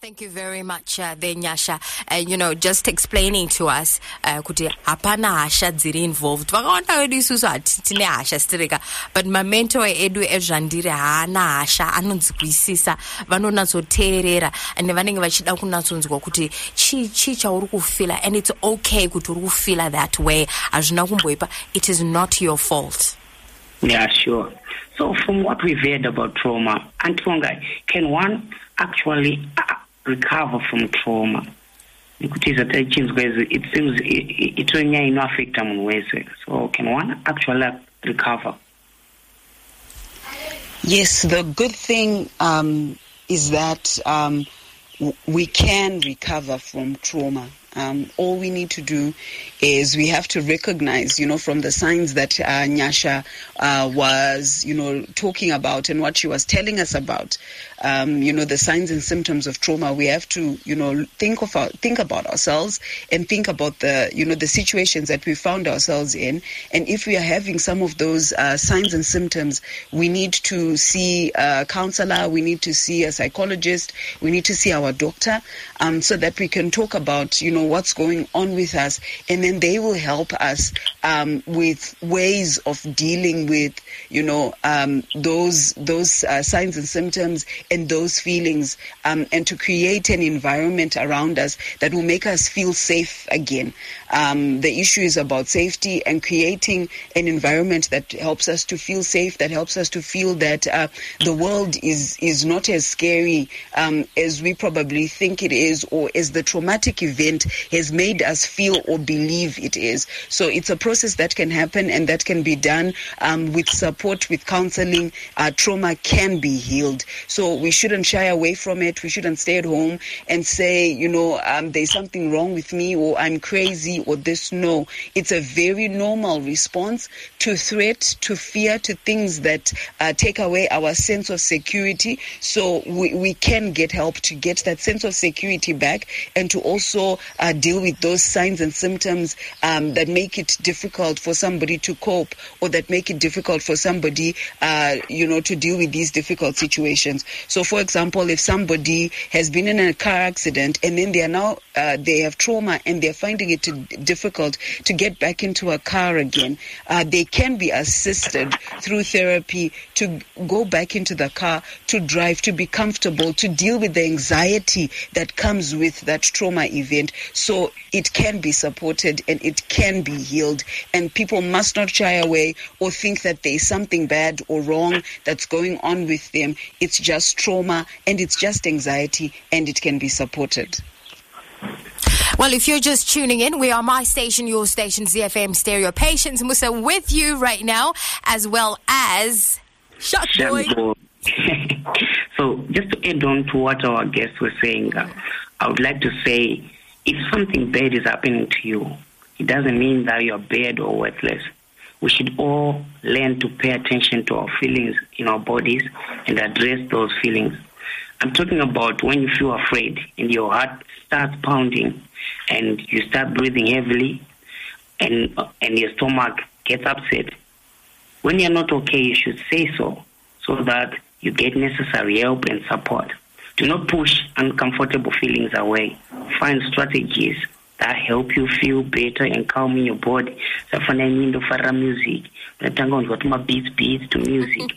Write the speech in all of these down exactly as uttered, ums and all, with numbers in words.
Thank you very much, uh, there, Nyasha. Uh, you know, just explaining to us, kuti hapana hasha dziri involved. Vakaona wedu isusu hatine hasha stirika, but mamento edu ezvandiri haana hasha, anonzwisisa, vanonatsoteerera, and vanenge vachida kunatsonzwa kuti chi chi chauri kufila, and it's okay kuti uri kufila that way. Hazvina kumboipa. It is not your fault. Yeah, sure. So from what we've heard about trauma, Antonga, can one actually uh, recover from trauma? It seems it's only no affect them ways. So can one actually recover? Yes, the good thing um, is that um, we can recover from trauma. Um, all we need to do is we have to recognize, you know, from the signs that uh, Nyasha uh, was, you know, talking about and what she was telling us about, um, you know, the signs and symptoms of trauma. We have to, you know, think of our, think about ourselves and think about the, you know, the situations that we found ourselves in. And if we are having some of those uh, signs and symptoms, we need to see a counselor, we need to see a psychologist, we need to see our doctor, um, so that we can talk about, you know, what's going on with us, and then they will help us um, with ways of dealing with, you know, um, those those uh, signs and symptoms and those feelings, um, and to create an environment around us that will make us feel safe again. Um, the issue is about safety and creating an environment that helps us to feel safe, that helps us to feel that uh, the world is is not as scary um, as we probably think it is, or as the traumatic event has made us feel or believe it is. So it's a process that can happen and that can be done um, with support, with counseling. Uh, trauma can be healed. So we shouldn't shy away from it. We shouldn't stay at home and say, you know, um, there's something wrong with me, or I'm crazy, or this. No, it's a very normal response to threat, to fear, to things that uh, take away our sense of security. So we, we can get help to get that sense of security back, and to also uh, deal with those signs and symptoms um, that make it difficult for somebody to cope, or that make it difficult for somebody, uh, you know, to deal with these difficult situations. So, for example, if somebody has been in a car accident and then they are now, uh, they have trauma and they're finding it to, difficult to get back into a car again, uh, they can be assisted through therapy to go back into the car, to drive, to be comfortable, to deal with the anxiety that comes with that trauma event. So it can be supported and it can be healed, and people must not shy away or think that there is something bad or wrong that's going on with them. It's just trauma and it's just anxiety, and it can be supported. Well, if you're just tuning in, we are my station, your station, Z F M Stereo. Patience Musa with you right now, as well as Shark Boy. So just to add on to what our guests were saying, uh, I would like to say, if something bad is happening to you, it doesn't mean that you're bad or worthless. We should all learn to pay attention to our feelings in our bodies and address those feelings. I'm talking about when you feel afraid and your heart starts pounding and you start breathing heavily and uh, and your stomach gets upset. When you're not okay, you should say so, so that you get necessary help and support. Do not push uncomfortable feelings away. Find strategies that help you feel better and calm in your body. So for the for music, my beats beats to music.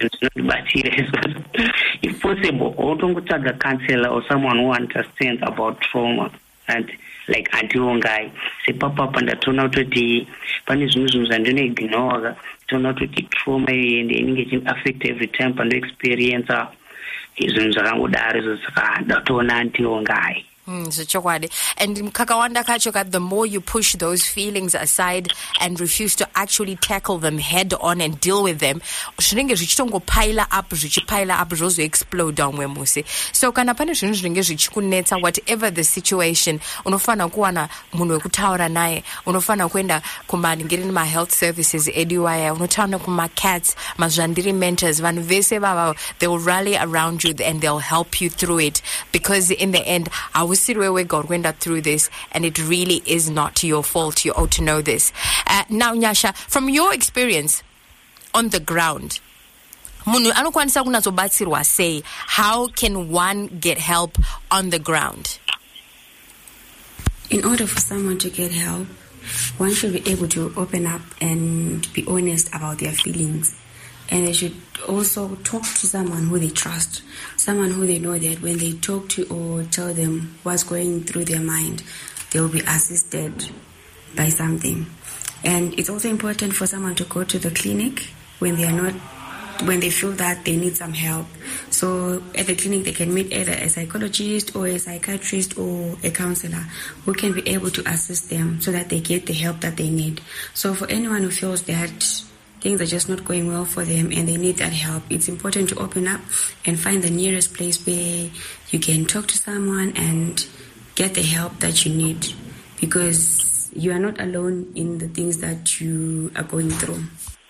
If possible, or don't go to a counselor or someone who understands about trauma. And like Auntie guy, say papa and turn out to the punish muslims and don't ignore turn out to the trauma and engaging affect every time and experience uh is in the guy. Mm, so and kakawanda kachoka, the more you push those feelings aside and refuse to actually tackle them head on and deal with them, zvinenge zvichitongo pile up zvichipile up zvozo explode down wemusi. So kana pane zvinhu zvinenge zvichikunetsa, whatever the situation, unofana kuwana munhu wekutaura naye, unofana kuenda kumaningirira ma health services eduwaya, unotaura kuma cats, mazvandiri mentors, vanhu vese vava, they will rally around you and they'll help you through it, because in the end I we God went up through this, and it really is not your fault. You ought to know this. Uh, now, Nyasha, from your experience on the ground, munhu anokwanisa kunatsobatsirwa sei? How can one get help on the ground? In order for someone to get help, one should be able to open up and be honest about their feelings. And they should also talk to someone who they trust, someone who they know that when they talk to or tell them what's going through their mind, they will be assisted by something. And it's also important for someone to go to the clinic when they are not, when they feel that they need some help. So at the clinic, they can meet either a psychologist or a psychiatrist or a counselor who can be able to assist them so that they get the help that they need. So for anyone who feels that things are just not going well for them and they need that help, it's important to open up and find the nearest place where you can talk to someone and get the help that you need, because you are not alone in the things that you are going through.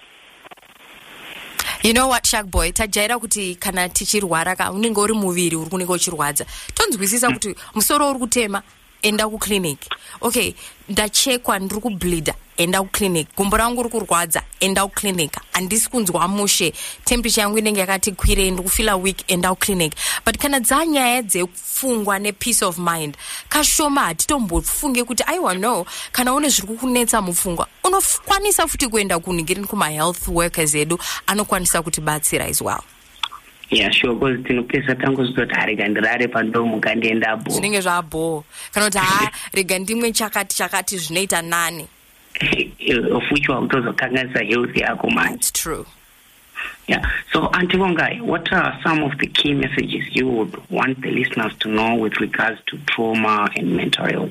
You know what, Shark Boy, tajaira kuti kana tichirwara ka unenge uri muviri uri kunenge uchirwadza, tonzwisisa kuti musoro uri kutema, enda ku clinic. Okay, ndachekwa ndiri kubleeda, enda ku clinic. Gumbo rangu uri kurwadza, enda ku clinic. Handisi kunzwa mushe, temperature yangu inenge yakati kwire, ndiri kufila weak, enda ku clinic. But kana dzanyaya dzekufungwa ne peace of mind, kashoma hatitombofunge kuti aiwa no, kana une zviri kukunetsa mupfungwa, unokwanisa futi kuenda kuningirira kuma health workers edu anokwanisa kutibatsira as well. Yeah, sure, because tinopesa tangu zoti harega ndirare pandomo kandienda abo. Zvinenge zvabo. Kana kuti ha rega ndimwe chakati chakati zvinoita nani. Of which one utozokanganisa health yako man. It's true. Yeah. So Auntie Wongai, what are some of the key messages you would want the listeners to know with regards to trauma and mental health?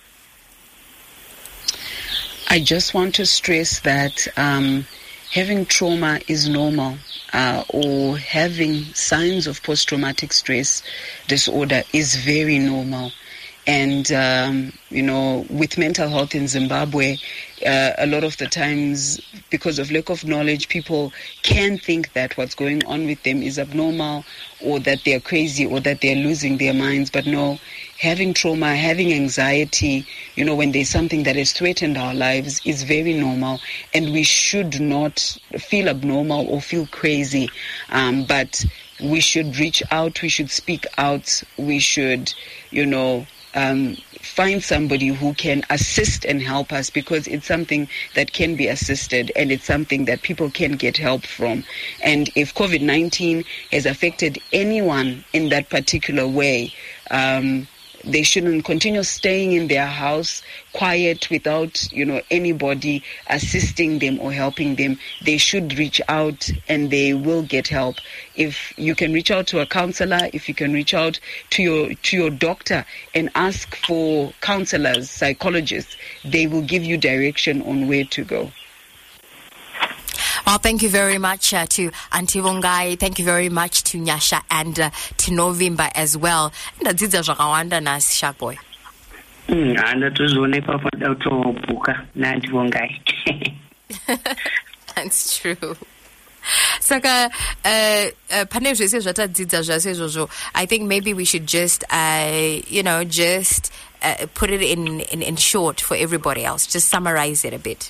I just want to stress that um, having trauma is normal. Uh, or having signs of post-traumatic stress disorder is very normal. And, um, you know, with mental health in Zimbabwe, uh, a lot of the times, because of lack of knowledge, people can think that what's going on with them is abnormal, or that they're crazy, or that they're losing their minds. But no, having trauma, having anxiety, you know, when there's something that has threatened our lives is very normal, and we should not feel abnormal or feel crazy. Um, but we should reach out, we should speak out, we should, you know, um, find somebody who can assist and help us, because it's something that can be assisted and it's something that people can get help from. And if COVID nineteen has affected anyone in that particular way, um, they shouldn't continue staying in their house quiet without, you know, anybody assisting them or helping them. They should reach out and they will get help. If you can reach out to a counselor, if you can reach out to your to your doctor and ask for counselors, psychologists, they will give you direction on where to go. Well, thank you very much uh, to Auntie Wongai. Thank you very much to Nyasha and uh, to Novimba as well. Ndadzidza zvakawanda nasi Shark Boy. Mm, andatozoone papada kutobuka na Auntie Wongai. That's true. Saka uh, uh, pane zvese zvatadzidza zvase izvozvo, I think maybe we should just uh, you know just uh, put it in, in in short for everybody else. Just summarize it a bit.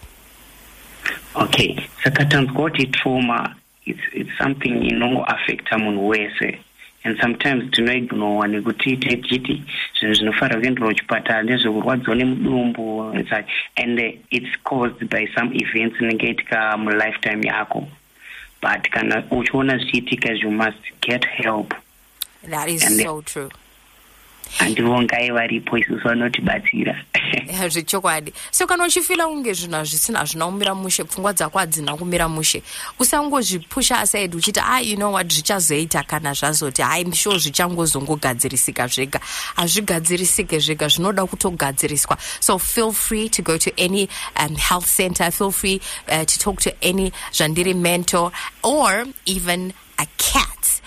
Okay, sakatanzwa trauma, it's it's something you know affect munhu wese, and sometimes tinoignore nekuti techiti zvinhu zvinofara kuendera kuchipatara nezvekurwadziwa nemudumbu and uh, it's caused by some events inenge itika mulifetime yako, but kana uchiona zvichiitika you must get help. That is and so true. Andivongai varipo isusu vanotibatsira. Zvechokwadi. So kana uchifila unge zvinhu hazvisina hazvina kumira mushe, pfungwa dzako hadzina kumira mushe, usangozvipusha aside uchiti ah you know what zvichazoita kana zvazoti I'm sure zvichangozongogadzirisika zvega. Hazvigadzirisike zvega, zvinoda kutogadziriswa. So feel free to go to any um, health center, feel free uh, to talk to any Zhandiri mentor or even a cat.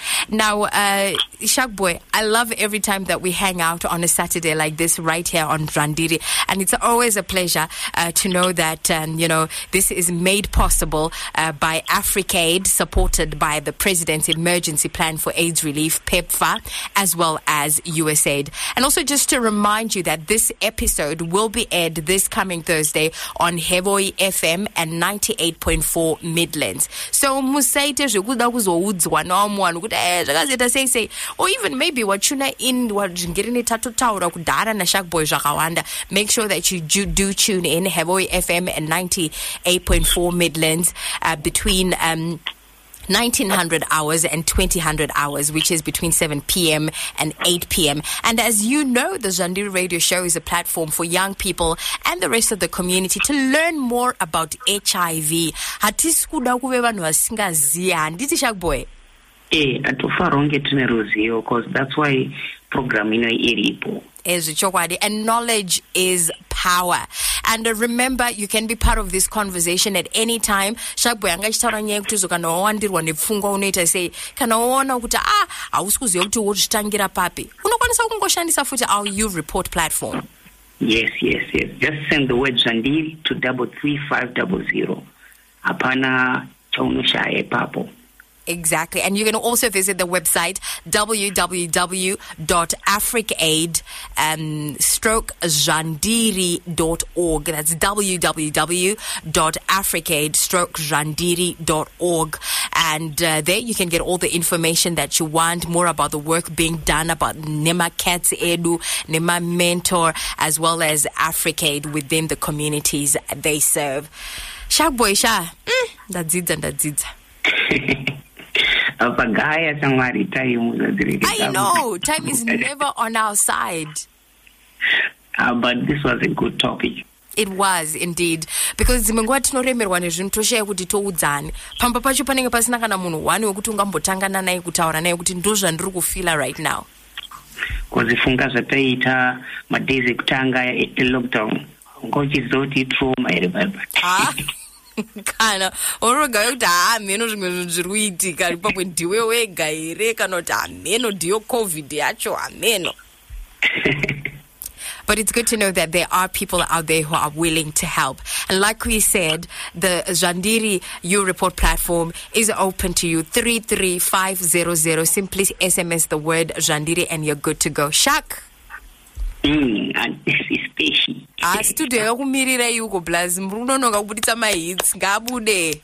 Now, uh, Shak Boy, I love every time that we hang out on a Saturday like this right here on Zandiri. And it's always a pleasure uh, to know that, um, you know, this is made possible uh, by AfriCaid, supported by the President's Emergency Plan for AIDS Relief, PEPFAR, as well as USAID. And also just to remind you that this episode will be aired this coming Thursday on Hevoi F M and ninety-eight point four Midlands. So, musaite zvokuda kuzoudzwa nomwana kuti eh zvakazeta sei sei, or even maybe wachuna in wazvingirini tatotaura kudhara naShark Boy zvakawanda. Make sure that you do, do tune in Hevoi F M and ninety-eight point four Midlands uh, between um nineteen hundred hours and twenty hundred hours, which is between seven p.m. and eight p.m. And as you know, the Zandiri Radio Show is a platform for young people and the rest of the community to learn more about H I V. Hatisikuda kuve vanhu vasingaziya, handiti Shark Boy? Eh, atofaronge tine ruzivo, because that's why program ino iripo. And knowledge is power. And uh, remember, you can be part of this conversation at any time. Shakboy angachitaura nyaya yekuti kana wawandirwa nepfungwa unoita sei, kana waona kuti ah hausi kuziva kuti wochitangira papi, unokwanisa kungoshandisa futi our You Report platform. Yes, yes, yes. Just send the word Zandiri to double three five double zero. Apana chaunushaya papo. Exactly. And you can also visit the website w w w dot africaid stroke zandiri dot org. That's w w w dot africaid stroke zandiri dot org. And uh, there you can get all the information that you want, more about the work being done, about Nema Cats Edu, Nema Mentor, as well as AfriCaid within the communities they serve. Shark Boy, Sha, mm, that's it and that's it. I know, time is never on our side. Uh, but this was a good topic. It was indeed, because zimenguwa tinoremerwa nezvinhu toshaya kuti toudzane. Pamba pacho panenge pasina kana munhu wani wekuti ungambotangana naye kutaura naye kuti ndo zvandiri kufila right now. Kuzifunga zvataita madays ekutanga e-lockdown. Ngochizoti trauma ere baba. Ah. Kana oroga kuti ah meno zvimwe zvinhu zviri kuitika ipapo ndiwe wega here kana kuti ameno ndiyo COVID yacho ameno. But it's good to know that there are people out there who are willing to help. And like we said, the Zandiri You Report platform is open to you. three three five zero zero. Simply S M S the word Zandiri and you're good to go. Shak. Mm, and this is patient. Ah, studio kumirira yuko plus mrunonoka kubuditsa my hits ngabude.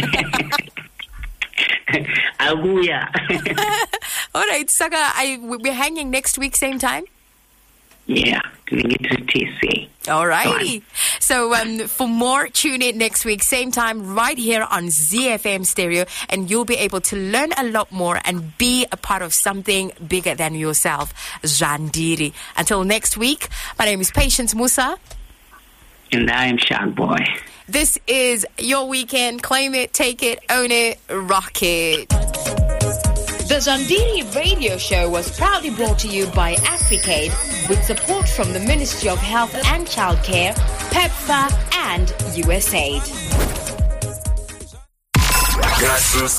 Aguya. All right, Saka, I we're hanging next week same time? Yeah, we get to T C. All righty. So um, for more, tune in next week, same time, right here on Z F M Stereo, and you'll be able to learn a lot more and be a part of something bigger than yourself, Zandiri. Until next week, my name is Patience Musa. And I am Shark Boy. This is your weekend. Claim it, take it, own it, rock it. The Zandiri Radio Show was proudly brought to you by AfriCaid with support from the Ministry of Health and Childcare, PEPFAR, and USAID.